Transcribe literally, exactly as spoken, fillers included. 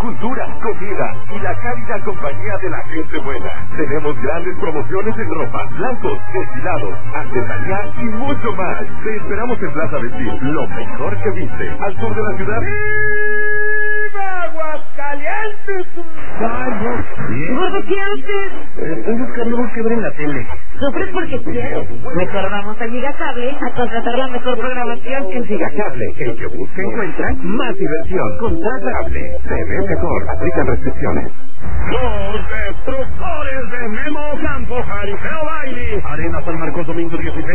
cultura, comida y la cálida compañía de la gente buena. Tenemos grandes promociones en ropa, blancos, destilados, artesanía y mucho más. Te esperamos en Plaza Vestir, lo mejor que viste, al sur de la ciudad. ¡Viva Aguascalientes! Gordo, ¿qué haces? Estoy buscando algo que ver en la tele. Sufres porque quieres. Mejor vamos a Gigacable a contratar la mejor programación. En Gigacable, el que busca encuentra más diversión. Contratable. Se ve mejor. Aplican restricciones. Los destructores de Memo Campo, Jaripeo Baile. Arena San Marcos, domingo dieciséis.